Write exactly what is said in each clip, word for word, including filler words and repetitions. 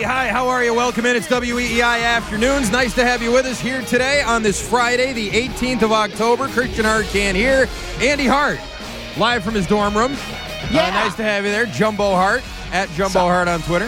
hi, how are you? Welcome in. It's W E E I Afternoons. Nice to have you with us here today on this Friday, the eighteenth of October. Christian Hartcan here. Andy Hart, live from his dorm room. Yeah. Uh, nice to have you there. Jumbo Hart, at Jumbo Hart on Twitter.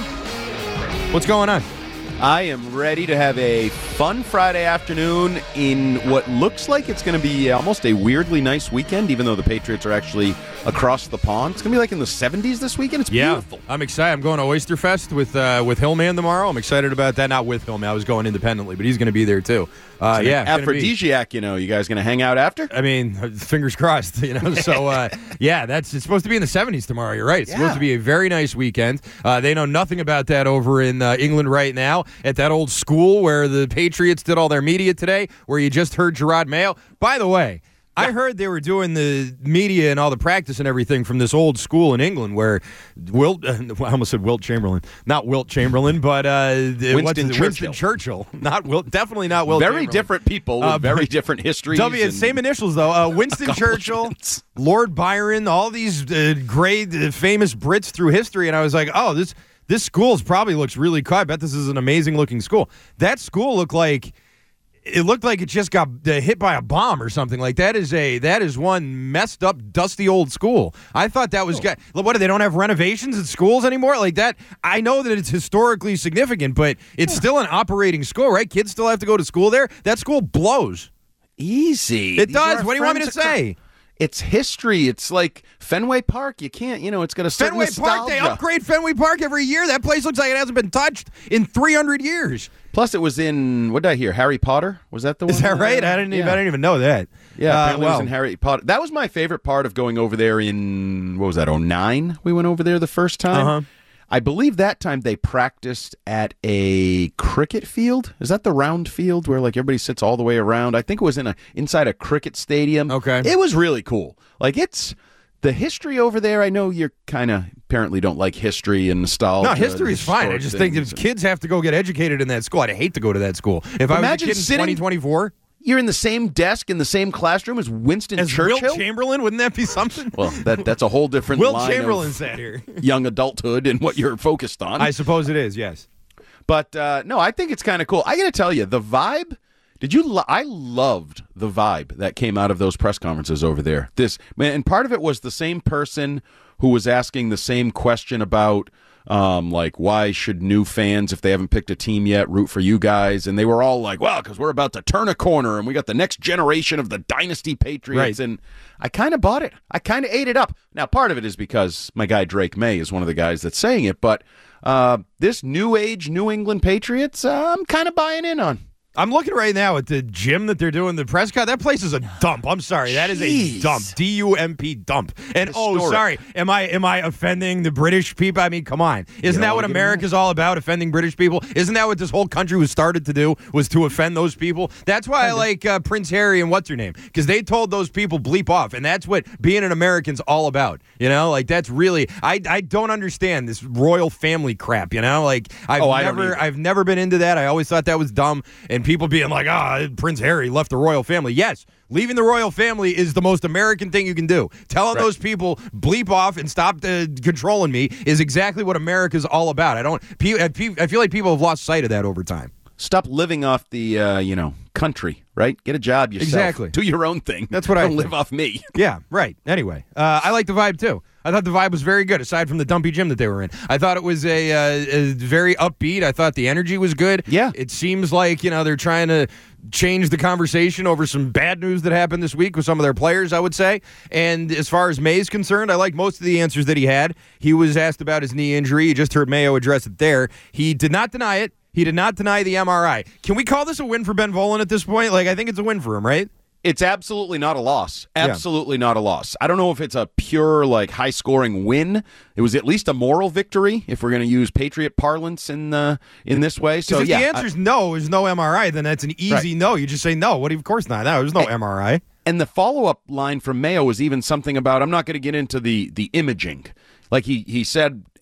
What's going on? I am ready to have a fun Friday afternoon in what looks like it's going to be almost a weirdly nice weekend, even though the Patriots are actually across the pond. It's going to be like in the seventies this weekend. It's yeah, beautiful. I'm excited. I'm going to Oyster Fest with uh, with Hillman tomorrow. I'm excited about that. Not with Hillman. I was going independently, but he's going to be there too. Uh, It's yeah, an it's gonna be- aphrodisiac, you know. You guys going to hang out after? I mean, fingers crossed, you know. So, uh, yeah, that's it's supposed to be in the seventies tomorrow. You're right. It's Yeah. supposed to be a very nice weekend. Uh, they know nothing about that over in uh, England right now at that old school where the Patriots did all their media today, where you just heard Gerard Mayo. By the way, I heard they were doing the media and all the practice and everything from this old school in England where Wilt, uh, I almost said Wilt Chamberlain, not Wilt Chamberlain, but uh, Winston what's it? Churchill. Winston Churchill, not Wilt, definitely not Wilt. Very Chamberlain. different people with Uh, very different histories. W, and same initials though. Uh, Winston Churchill, accomplishments. Lord Byron, all these uh, great, uh, famous Brits through history, and I was like, oh, this this school's probably looks really cool. I bet this is an amazing looking school. That school looked like. It looked like it just got uh, hit by a bomb or something. Like that is a that is one messed up, dusty old school. I thought that was good. What, they don't have renovations at schools anymore like that? I know that it's historically significant, but it's still an operating school, right? Kids still have to go to school there. That school blows. Easy. It These are does. our What do you want me to friends across- say? It's history. It's like Fenway Park. You can't, you know, it's got a certain Fenway Park, they nostalgia. upgrade Fenway Park every year. That place looks like it hasn't been touched in three hundred years. Plus, it was in, what did I hear, Harry Potter? Was that the one? Is that right? I didn't even, Yeah. I didn't even know that. Yeah, Uh, apparently it was well, in Harry Potter. That was my favorite part of going over there in, what was that, oh nine? We went over there the first time. Uh-huh. I believe that time they practiced at a cricket field. Is that the round field where like everybody sits all the way around? I think it was in a inside a cricket stadium. Okay. It was really cool. Like it's the history over there. I know you're kind of apparently don't like history and nostalgia. no, history is fine. I historic just think things. if kids have to go get educated in that school, I'd hate to go to that school. If I was a Imagine kid in sitting- twenty twenty-four, You're in the same desk in the same classroom as Winston as Churchill. Wilt Chamberlain, wouldn't that be something? Well, that that's a whole different Wilt line Chamberlain of sat here. young adulthood and what you're focused on. I suppose it is, yes. But uh, no, I think it's kind of cool. I got to tell you, the vibe. Did you? Lo- I loved the vibe that came out of those press conferences over there. This man, and part of it was the same person who was asking the same question about, um, like, why should new fans, if they haven't picked a team yet, root for you guys? And they were all like, well, because we're about to turn a corner and we got the next generation of the dynasty Patriots. Right. And I kind of bought it. I kind of ate it up. Now, part of it is because my guy Drake May is one of the guys that's saying it, but uh, this new age New England Patriots, uh, I'm kind of buying in on. I'm looking right now at the gym that they're doing the press con. That place is a dump. I'm sorry. That is a Jeez. dump. D U M P dump. And oh, Historic. sorry. Am I am I offending the British people? I mean, come on. Isn't don't that what wanna get America's all about? Offending British people? Isn't that what this whole country was started to do? Was to offend those people? That's why I like uh, Prince Harry and what's her name? Because they told those people bleep off, and that's what being an American's all about. You know, like that's really I I don't understand this royal family crap. You know, like I've Oh, I don't never either. I've never been into that. I always thought that was dumb, and people being like, ah. Prince Harry left the royal family. Yes, leaving the royal family is the most American thing you can do. Telling Right. those people bleep off and stop uh, controlling me is exactly what America's all about. I don't. pe- I pe- I feel like people have lost sight of that over time. Stop living off the, uh, you know, country, right? Get a job yourself. Exactly. Do your own thing. That's what I Don't think. live off me. Yeah, right. Anyway, uh, I like the vibe too. I thought the vibe was very good, aside from the dumpy gym that they were in. I thought it was a, uh, a very upbeat. I thought the energy was good. Yeah. It seems like, you know, they're trying to change the conversation over some bad news that happened this week with some of their players, I would say. And as far as May's concerned, I like most of the answers that he had. He was asked about his knee injury. You just heard Mayo address it there. He did not deny it. He did not deny the M R I. Can we call this a win for Ben Volen at this point? Like, I think it's a win for him, right? It's absolutely not a loss. Absolutely not a loss. I don't know if it's a pure, like, high-scoring win. It was at least a moral victory, if we're going to use Patriot parlance in uh, in this way. So, So if yeah. the answer is no, there's no M R I, then that's an easy Right. no. You just say no. What? do you- Of course not. No, there's no M R I. And the follow-up line from Mayo was even something about, I'm not going to get into the the imaging. Like he he said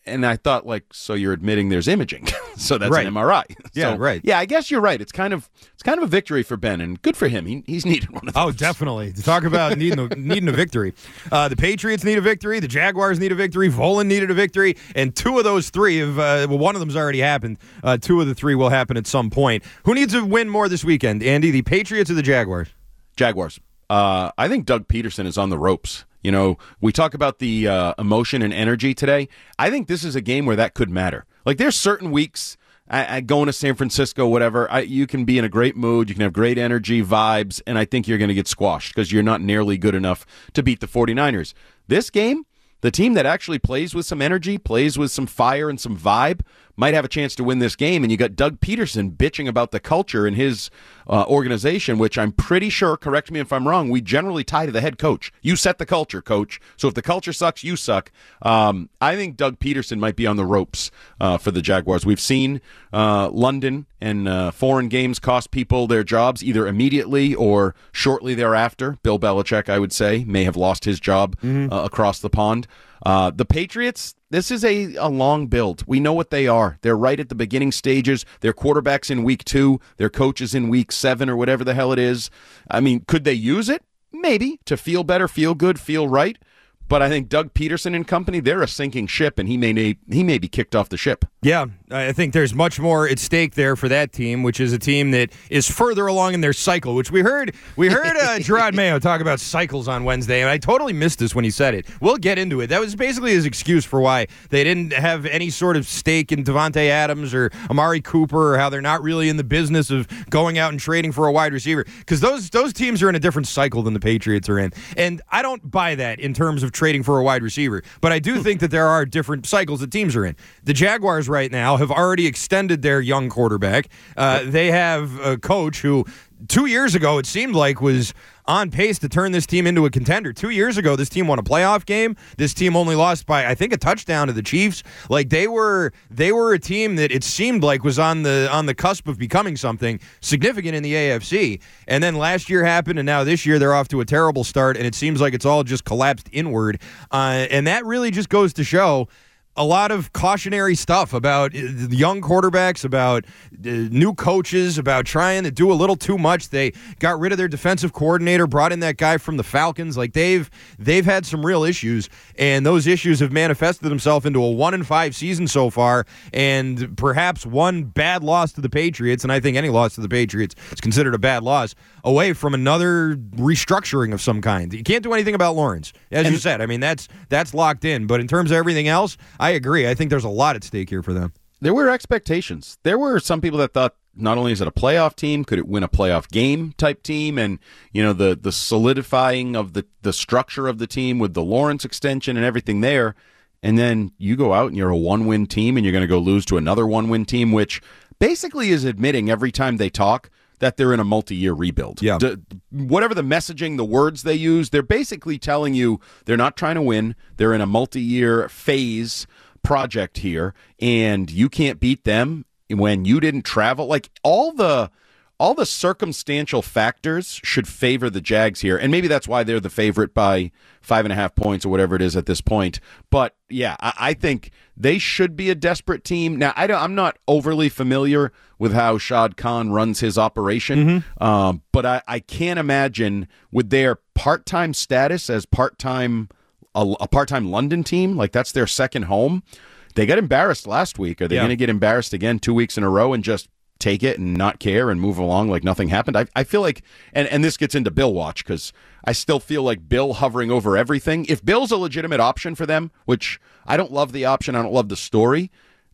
and I thought, like, so you're admitting there's imaging, so that's Right. an M R I. Yeah, So, right. Yeah, I guess you're right. It's kind of it's kind of a victory for Ben, and good for him. He, he's needed one of those. Oh, definitely. To talk about needing a, needing a victory. Uh, the Patriots need a victory. The Jaguars need a victory. Volan needed a victory. And two of those three, have, uh, well, one of them's already happened. Uh, two of the three will happen at some point. Who needs to win more this weekend, Andy? The Patriots or the Jaguars? Jaguars. Uh, I think Doug Peterson is on the ropes. You know, we talk about the uh, emotion and energy today. I think this is a game where that could matter. Like, there's certain weeks, I, I going to San Francisco, whatever, I, you can be in a great mood, you can have great energy, vibes, and I think you're going to get squashed because you're not nearly good enough to beat the 49ers. This game, the team that actually plays with some energy, plays with some fire and some vibe, might have a chance to win this game. And you got Doug Peterson bitching about the culture in his uh, organization, which I'm pretty sure, correct me if I'm wrong, we generally tie to the head coach. You set the culture, coach. So if the culture sucks, you suck. Um, I think Doug Peterson might be on the ropes uh, for the Jaguars. We've seen uh, London and uh, foreign games cost people their jobs either immediately or shortly thereafter. Bill Belichick, I would say, may have lost his job mm-hmm. uh, across the pond. Uh, the Patriots, this is a, a long build. We know what they are. They're right at the beginning stages. Their quarterback's in week two. Their coach is in week seven or whatever the hell it is. I mean, could they use it? Maybe. To feel better, feel good, feel right. But I think Doug Peterson and company, they're a sinking ship, and he may he may be kicked off the ship. Yeah, I think there's much more at stake there for that team, which is a team that is further along in their cycle, which we heard we heard uh, Gerard Mayo talk about cycles on Wednesday, and I totally missed this when he said it. We'll get into it. That was basically his excuse for why they didn't have any sort of stake in Devontae Adams or Amari Cooper, or how they're not really in the business of going out and trading for a wide receiver, because those, those teams are in a different cycle than the Patriots are in. And I don't buy that in terms of trading for a wide receiver, but I do think that there are different cycles that teams are in. The Jaguars right now have already extended their young quarterback. Uh, they have a coach who two years ago it seemed like was on pace to turn this team into a contender. Two years ago, this team won a playoff game. This team only lost by, I think, a touchdown to the Chiefs. Like, they were they were a team that it seemed like was on the on the cusp of becoming something significant in the A F C. And then last year happened, and now this year they're off to a terrible start, and it seems like it's all just collapsed inward. Uh, and that really just goes to show a lot of cautionary stuff about young quarterbacks, about uh, new coaches, about trying to do a little too much. They got rid of their defensive coordinator, brought in that guy from the Falcons. Like, they've they've had some real issues, and those issues have manifested themselves into a one and five season so far, and perhaps one bad loss to the Patriots. And I think any loss to the Patriots is considered a bad loss, away from another restructuring of some kind. You can't do anything about Lawrence, as and, you said. I mean, that's that's locked in. But in terms of everything else, I agree. I think there's a lot at stake here for them. There were expectations. There were some people that thought not only is it a playoff team, could it win a playoff game type team, and you know the the solidifying of the the structure of the team with the Lawrence extension and everything there. And then you go out and you're a one-win team, and you're going to go lose to another one-win team, which basically is admitting every time they talk that they're in a multi-year rebuild. Yeah. D- whatever the messaging, the words they use, they're basically telling you they're not trying to win. They're in a multi-year phase project here, and you can't beat them when you didn't travel. Like, all the all the circumstantial factors should favor the Jags here, and maybe that's why they're the favorite by five and a half points or whatever it is at this point. But yeah, I, I think they should be a desperate team. Now, I don't, I'm not overly familiar with how Shad Khan runs his operation, mm-hmm. um, but I, I can't imagine with their part-time status as part-time a, a part-time London team, like that's their second home. They got embarrassed last week. Are they yeah. going to get embarrassed again two weeks in a row and just take it and not care and move along like nothing happened? I, I feel like, and, and this gets into Bill watch, because I still feel like Bill hovering over everything. If Bill's a legitimate option for them, which I don't love the option, I don't love the story,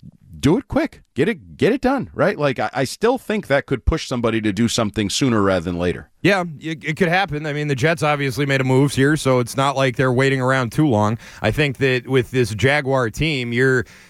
do it quick. Get it get it done, right? Like, I, I still think that could push somebody to do something sooner rather than later. Yeah, it, it could happen. I mean, the Jets obviously made a move here, so it's not like they're waiting around too long. I think that with this Jaguar team, you're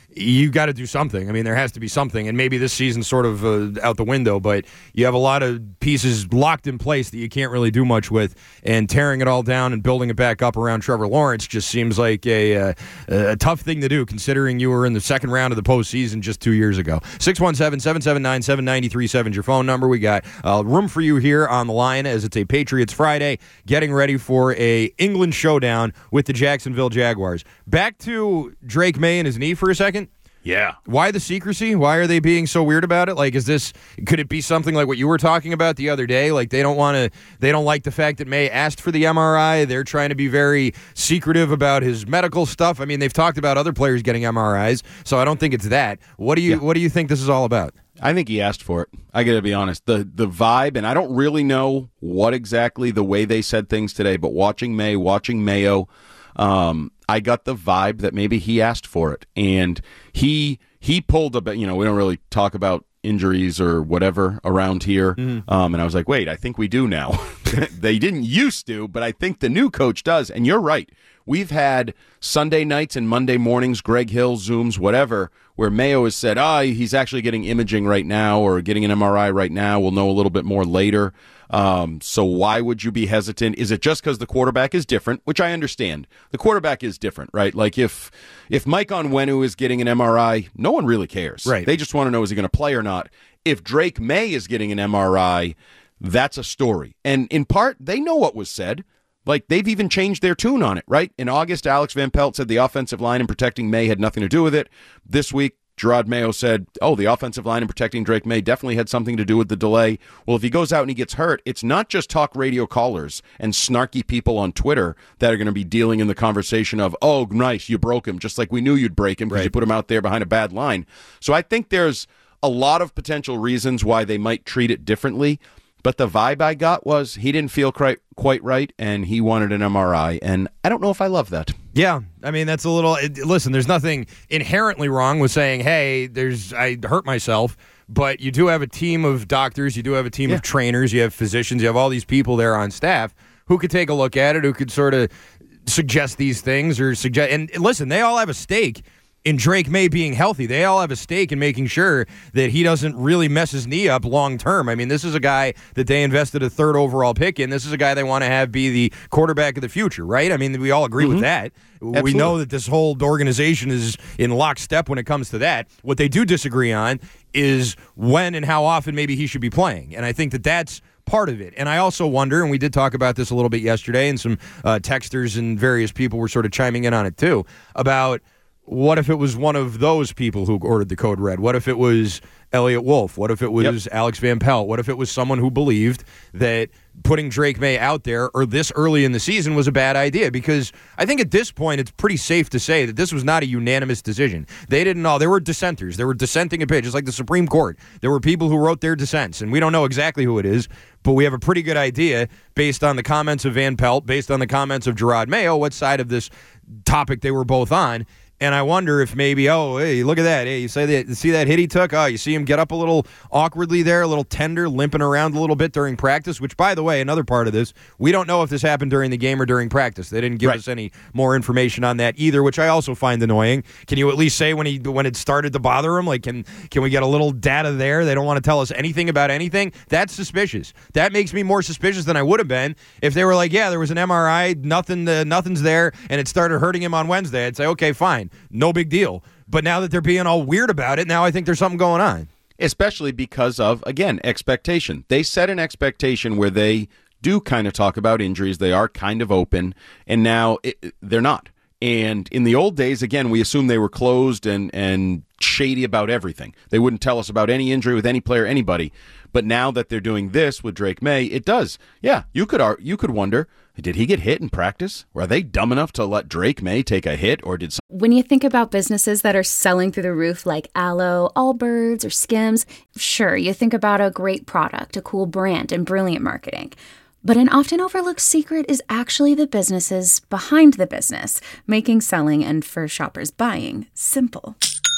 you got to do something. I mean, there has to be something, and maybe this season's sort of uh, out the window, but you have a lot of pieces locked in place that you can't really do much with, and tearing it all down and building it back up around Trevor Lawrence just seems like a, uh, a tough thing to do, considering you were in the second round of the postseason just two years ago. six one seven, seven seven nine, seven nine three seven is your phone number. We got uh, room for you here on the line as it's a Patriots Friday, getting ready for a England showdown with the Jacksonville Jaguars. Back to Drake May and his knee for a second. Yeah. Why the secrecy? Why are they being so weird about it? Like, is this, could it be something like what you were talking about the other day? Like, they don't want to, they don't like the fact that May asked for the M R I. They're trying to be very secretive about his medical stuff. I mean, they've talked about other players getting M R Is, so I don't think it's that. What do you, yeah. what do you think this is all about? I think he asked for it. I got to be honest. The the vibe, and I don't really know what exactly the way they said things today, but watching May, watching Mayo, um, I got the vibe that maybe he asked for it, and he he pulled a bit. You know, we don't really talk about injuries or whatever around here, mm-hmm. um, and I was like, wait, I think we do now. They didn't used to, but I think the new coach does. And you're right. We've had Sunday nights and Monday mornings, Greg Hill, Zooms, whatever, where Mayo has said, oh, he's actually getting imaging right now or getting an M R I right now. We'll know a little bit more later. Um, so why would you be hesitant? Is it just because the quarterback is different, which I understand. The quarterback is different, right? Like if if Mike Onwenu is getting an M R I, no one really cares. Right. They just want to know, is he going to play or not? If Drake May is getting an M R I, that's a story. And in part, they know what was said. Like, they've even changed their tune on it, right? In August, Alex Van Pelt said the offensive line and protecting May had nothing to do with it. This week, Gerard Mayo said, oh, the offensive line and protecting Drake May definitely had something to do with the delay. Well, if he goes out and he gets hurt, it's not just talk radio callers and snarky people on Twitter that are going to be dealing in the conversation of, oh, nice, you broke him, just like we knew you'd break him because right. you put him out there behind a bad line. So I think there's a lot of potential reasons why they might treat it differently. But the vibe I got was he didn't feel quite quite right, and he wanted an M R I, and I don't know if I love that. Yeah, I mean, that's a little... It, listen, there's nothing inherently wrong with saying, hey, there's I hurt myself, but you do have a team of doctors, you do have a team yeah. of trainers, you have physicians, you have all these people there on staff who could take a look at it, who could sort of suggest these things or suggest... And listen, they all have a stake in Drake May being healthy. They all have a stake in making sure that he doesn't really mess his knee up long term. I mean, this is a guy that they invested a third overall pick in. This is a guy they want to have be the quarterback of the future, right? I mean, we all agree mm-hmm. with that. Absolutely. We know that this whole organization is in lockstep when it comes to that. What they do disagree on is when and how often maybe he should be playing. And I think that that's part of it. And I also wonder, and we did talk about this a little bit yesterday, and some uh, texters and various people were sort of chiming in on it too, about what if it was one of those people who ordered the code red? What if it was Elliot Wolf? What if it was yep. Alex Van Pelt? What if it was someone who believed that putting Drake May out there or this early in the season was a bad idea? Because I think at this point it's pretty safe to say that this was not a unanimous decision. They didn't all. There were dissenters. There were dissenting opinions, like the Supreme Court. There were people who wrote their dissents, and we don't know exactly who it is, but we have a pretty good idea based on the comments of Van Pelt, based on the comments of Gerard Mayo, what side of this topic they were both on. And I wonder if maybe, oh, hey, look at that. Hey, you say that, see that hit he took? Oh, you see him get up a little awkwardly there, a little tender, limping around a little bit during practice, which, by the way, another part of this, we don't know if this happened during the game or during practice. They didn't give right. us any more information on that either, which I also find annoying. Can you at least say when he when it started to bother him? Like, can can we get a little data there? They don't want to tell us anything about anything? That's suspicious. That makes me more suspicious than I would have been if they were like, yeah, there was an M R I, nothing, uh, nothing's there, and it started hurting him on Wednesday. I'd say, okay, fine. No big deal. But now that they're being all weird about it, now I think there's something going on. Especially because of, again, expectation. They set an expectation where they do kind of talk about injuries. They are kind of open, and now it, they're not. And in the old days, again, we assumed they were closed and, and shady about everything. They wouldn't tell us about any injury with any player, anybody. But now that they're doing this with Drake May, it does. Yeah, you could you could wonder, did he get hit in practice? Were they dumb enough to let Drake May take a hit, or did some- When you think about businesses that are selling through the roof like Aloe, Allbirds, or Skims, sure, you think about a great product, a cool brand, and brilliant marketing. But an often overlooked secret is actually the businesses behind the business, making selling and, for shoppers, buying simple.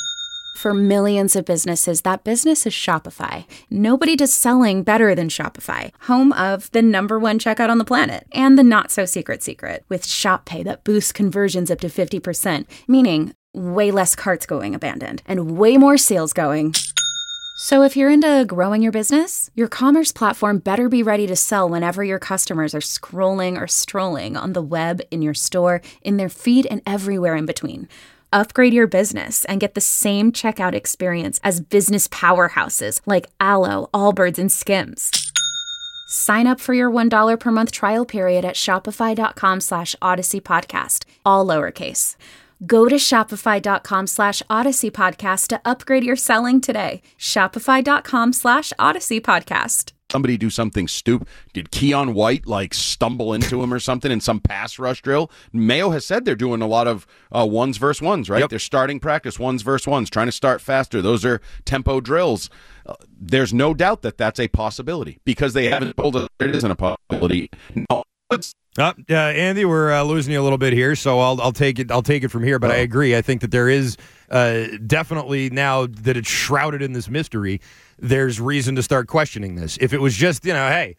For millions of businesses, that business is Shopify. Nobody does selling better than Shopify, home of the number one checkout on the planet, and the not-so-secret secret with Shop Pay that boosts conversions up to fifty percent, meaning way less carts going abandoned, and way more sales going. So if you're into growing your business, your commerce platform better be ready to sell whenever your customers are scrolling or strolling on the web, in your store, in their feed, and everywhere in between. Upgrade your business and get the same checkout experience as business powerhouses like Alo, Allbirds, and Skims. Sign up for your one dollar per month trial period at shopify.com slash Odyssey Podcast, all lowercase. Go to shopify.com slash Odyssey Podcast to upgrade your selling today. Shopify.com slash Odyssey Podcast. Somebody do something stupid. Did Keon White like stumble into him or something in some pass rush drill? Mayo has said they're doing a lot of uh, ones versus ones, right? Yep. They're starting practice ones versus ones, trying to start faster. Those are tempo drills. Uh, there's no doubt that that's a possibility because they haven't told us it isn't a possibility. No, it's Uh, uh, Andy, we're uh, losing you a little bit here, so I'll I'll take it I'll take it from here. But oh. I agree. I think that there is uh, definitely, now that it's shrouded in this mystery, there's reason to start questioning this. If it was just, you know, hey,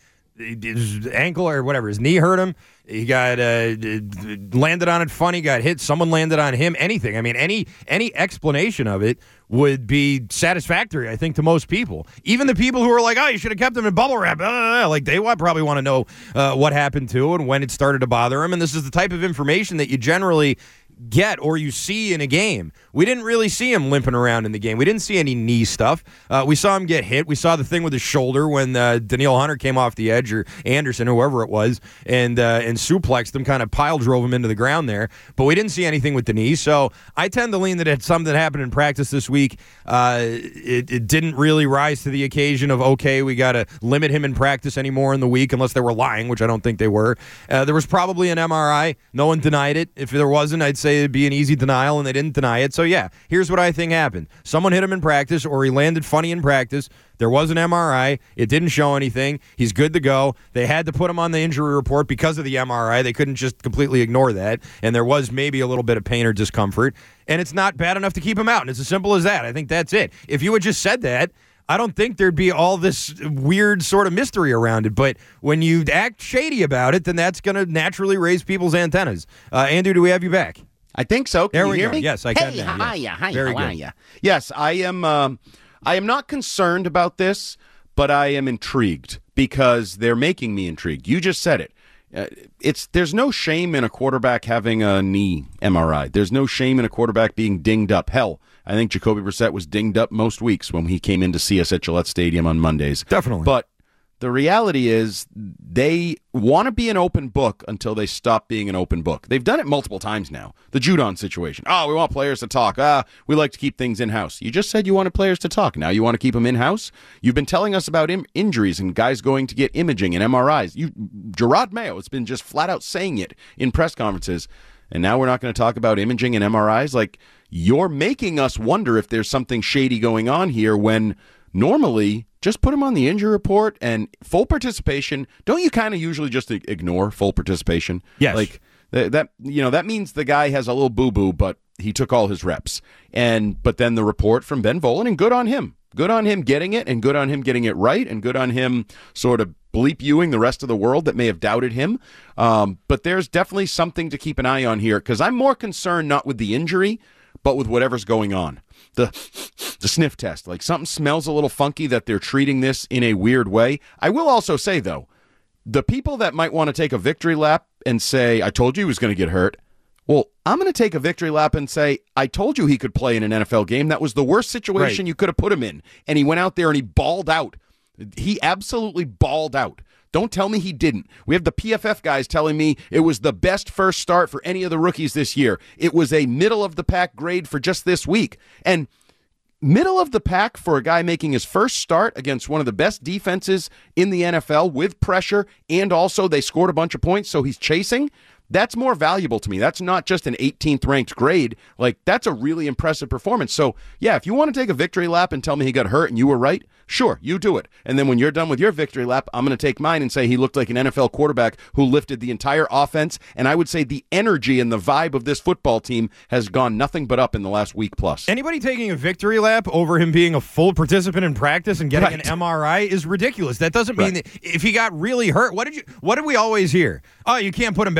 his ankle or whatever, his knee hurt him, he got uh, landed on it funny, got hit, someone landed on him, anything. I mean, any any explanation of it would be satisfactory, I think, to most people. Even the people who are like, oh, you should have kept him in bubble wrap. Uh, like, they probably want to know uh, what happened to and when it started to bother him. And this is the type of information that you generally get or you see in a game. We didn't really see him limping around in the game. We didn't see any knee stuff. Uh, we saw him get hit. We saw the thing with his shoulder when uh, Danielle Hunter came off the edge, or Anderson, whoever it was, and uh, and suplexed him, kind of pile drove him into the ground there. But we didn't see anything with the knee. So I tend to lean that it's something that happened in practice this week. Uh, it, it didn't really rise to the occasion of, okay, we got to limit him in practice anymore in the week, unless they were lying, which I don't think they were. Uh, there was probably an M R I. No one denied it. If there wasn't, I'd say it'd be an easy denial, and they didn't deny it. So, yeah, here's what I think happened. Someone hit him in practice, or he landed funny in practice. There was an M R I. It didn't show anything. He's good to go. They had to put him on the injury report because of the M R I. They couldn't just completely ignore that. And there was maybe a little bit of pain or discomfort. And it's not bad enough to keep him out. And it's as simple as that. I think that's it. If you had just said that, I don't think there'd be all this weird sort of mystery around it. But when you act shady about it, then that's going to naturally raise people's antennas. Uh, Andrew, do we have you back? I think so. Can there you we hear go. me? Yes, I can. Hey, now. hi, yes. hi, Very how are good. ya? Yes, I am. Um, I am not concerned about this, but I am intrigued because they're making me intrigued. You just said it. Uh, it's there's no shame in a quarterback having a knee M R I. There's no shame in a quarterback being dinged up. Hell, I think Jacoby Brissett was dinged up most weeks when he came in to see us at Gillette Stadium on Mondays. Definitely. But the reality is they want to be an open book until they stop being an open book. They've done it multiple times now. The Judon situation. Oh, we want players to talk. Ah, we like to keep things in-house. You just said you wanted players to talk. Now you want to keep them in-house? You've been telling us about im- injuries and guys going to get imaging and M R Is. You, Gerard Mayo has been just flat out saying it in press conferences. And now we're not going to talk about imaging and M R Is? Like, you're making us wonder if there's something shady going on here when normally just put him on the injury report and full participation. Don't you kind of usually just ignore full participation? Yes. Like th- that, you know, that means the guy has a little boo-boo, but he took all his reps. And but then the report from Ben Volen, and good on him. Good on him getting it, and good on him getting it right, and good on him sort of bleep-viewing the rest of the world that may have doubted him. Um, but there's definitely something to keep an eye on here, because I'm more concerned not with the injury, but with whatever's going on. The the sniff test, like something smells a little funky that they're treating this in a weird way. I will also say, though, the people that might want to take a victory lap and say, I told you he was going to get hurt. Well, I'm going to take a victory lap and say, I told you he could play in an N F L game. That was the worst situation right. you could have put him in. And he went out there and he balled out. He absolutely balled out. Don't tell me he didn't. We have the P F F guys telling me it was the best first start for any of the rookies this year. It was a middle-of-the-pack grade for just this week. And middle of the pack for a guy making his first start against one of the best defenses in the N F L with pressure, and also they scored a bunch of points, so he's chasing. That's more valuable to me. That's not just an eighteenth ranked grade. Like, that's a really impressive performance. So, yeah, if you want to take a victory lap and tell me he got hurt and you were right, sure, you do it. And then when you're done with your victory lap, I'm going to take mine and say he looked like an N F L quarterback who lifted the entire offense. And I would say the energy and the vibe of this football team has gone nothing but up in the last week plus. Anybody taking a victory lap over him being a full participant in practice and getting right. an M R I is ridiculous. That doesn't mean right. that if he got really hurt, what did you? What did we always hear? Oh, you can't put him back there. He's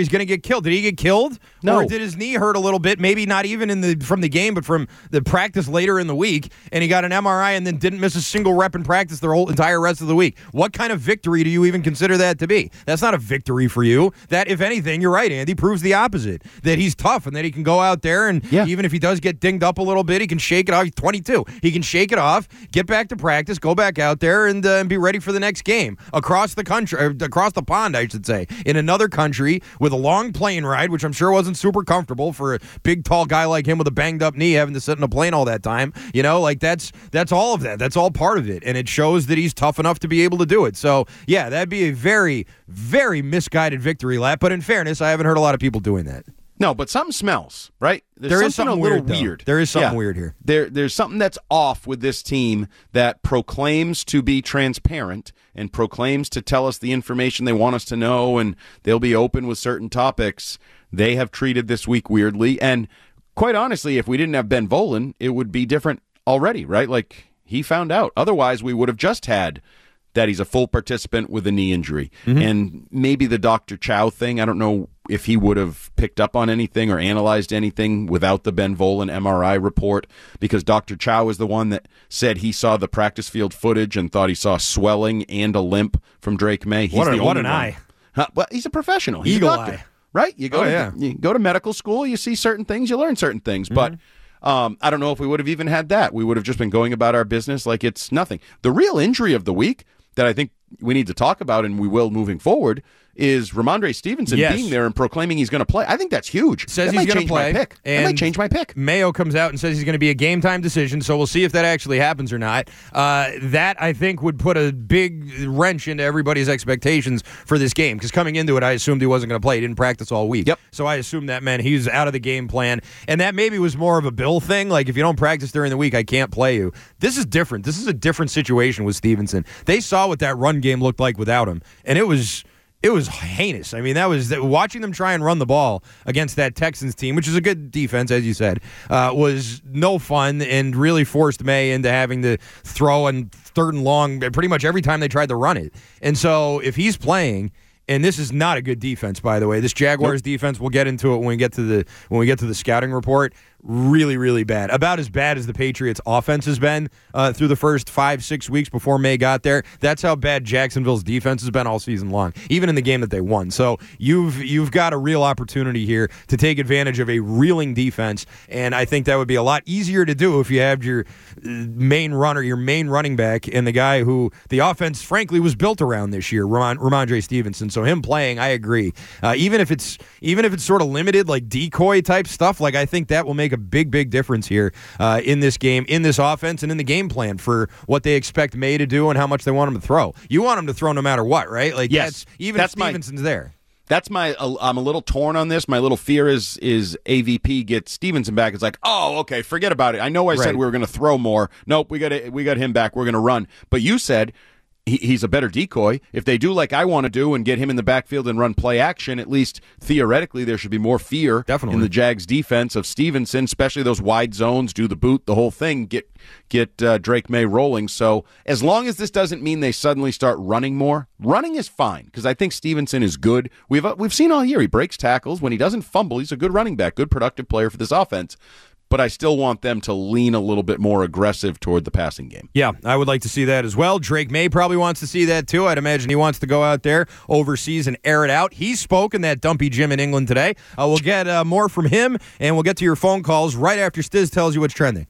he's going to get killed. Did he get killed? No. Or did his knee hurt a little bit? Maybe not even in the from the game, but from the practice later in the week, and he got an M R I and then didn't miss a single rep in practice the whole entire rest of the week. What kind of victory do you even consider that to be? That's not a victory for you. That, if anything, you're right, Andy, proves the opposite. That he's tough and that he can go out there and yeah. even if he does get dinged up a little bit, he can shake it off. He's twenty-two. He can shake it off, get back to practice, go back out there, and, uh, and be ready for the next game across the country, or across the pond, I should say, in another country with a long plane ride, which I'm sure wasn't super comfortable for a big, tall guy like him with a banged up knee having to sit in a plane all that time. You know, like that's that's all of that. That's all part of it, and it shows that he's tough enough to be able to do it. So, yeah, that'd be a very, very misguided victory lap. But in fairness, I haven't heard a lot of people doing that. No, but something smells, right? There's there something is something a little weird. weird. There is something yeah. weird here. There, there's something that's off with this team that proclaims to be transparent and proclaims to tell us the information they want us to know, and they'll be open with certain topics. They have treated this week weirdly, and quite honestly, if we didn't have Ben Volin, it would be different already, right? Like, he found out. Otherwise, we would have just had that he's a full participant with a knee injury. Mm-hmm. And maybe the Doctor Chow thing, I don't know if he would have picked up on anything or analyzed anything without the Ben Volin M R I report, because Doctor Chow is the one that said he saw the practice field footage and thought he saw swelling and a limp from Drake May. He's what, a, the what only an one. eye. Huh? Well, he's a professional. He's Eagle a doctor, eye. right? You go, oh, to, yeah. you go to medical school, you see certain things, you learn certain things. Mm-hmm. But um, I don't know if we would have even had that. We would have just been going about our business like it's nothing. The real injury of the week that I think we need to talk about, and we will moving forward, is Ramondre Stevenson yes. being there and proclaiming he's going to play. I think that's huge. Says that he's might going change to play. My pick. And that might change my pick. Mayo comes out and says he's going to be a game time decision, so we'll see if that actually happens or not. Uh, that, I think, would put a big wrench into everybody's expectations for this game, because coming into it, I assumed he wasn't going to play. He didn't practice all week. Yep. So I assumed that meant he was out of the game plan, and that maybe was more of a Bill thing, like if you don't practice during the week, I can't play you. This is different. This is a different situation with Stevenson. They saw what that run game looked like without him, and it was... It was heinous. I mean, that was watching them try and run the ball against that Texans team, which is a good defense, as you said, uh, was no fun and really forced May into having to throw and third and long pretty much every time they tried to run it. And so if he's playing, and this is not a good defense, by the way, this Jaguars nope. defense, we'll get into it when we get to the when we get to the scouting report. Really, really bad. About as bad as the Patriots' offense has been uh, through the first five, six weeks before May got there. That's how bad Jacksonville's defense has been all season long, even in the game that they won. So you've you've got a real opportunity here to take advantage of a reeling defense, and I think that would be a lot easier to do if you have your main runner, your main running back, and the guy who the offense, frankly, was built around this year, Ramon, Ramondre Stevenson. So him playing, I agree. Uh, even if it's even if it's sort of limited, like decoy type stuff, like I think that will make a big, big difference here uh, in this game, in this offense, and in the game plan for what they expect May to do and how much they want him to throw. You want him to throw no matter what, right? Like, yes, that's, even that's if Stevenson's my, there. That's my. Uh, I'm a little torn on this. My little fear is is A V P gets Stevenson back. It's like, oh, okay, forget about it. I know I right. said we were going to throw more. Nope, we got we got him back. We're going to run. But you said he's a better decoy. If they do like I want to do and get him in the backfield and run play action, at least theoretically there should be more fear Definitely. in the Jags defense of Stevenson, especially those wide zones, do the boot, the whole thing, get get uh, Drake May rolling. So as long as this doesn't mean they suddenly start running more, running is fine because I think Stevenson is good. We've uh, we've seen all year he breaks tackles. When he doesn't fumble, he's a good running back, good productive player for this offense. But I still want them to lean a little bit more aggressive toward the passing game. Yeah, I would like to see that as well. Drake May probably wants to see that too. I'd imagine he wants to go out there overseas and air it out. He spoke in that dumpy gym in England today. Uh, we'll get uh, more from him, and we'll get to your phone calls right after Stiz tells you what's trending.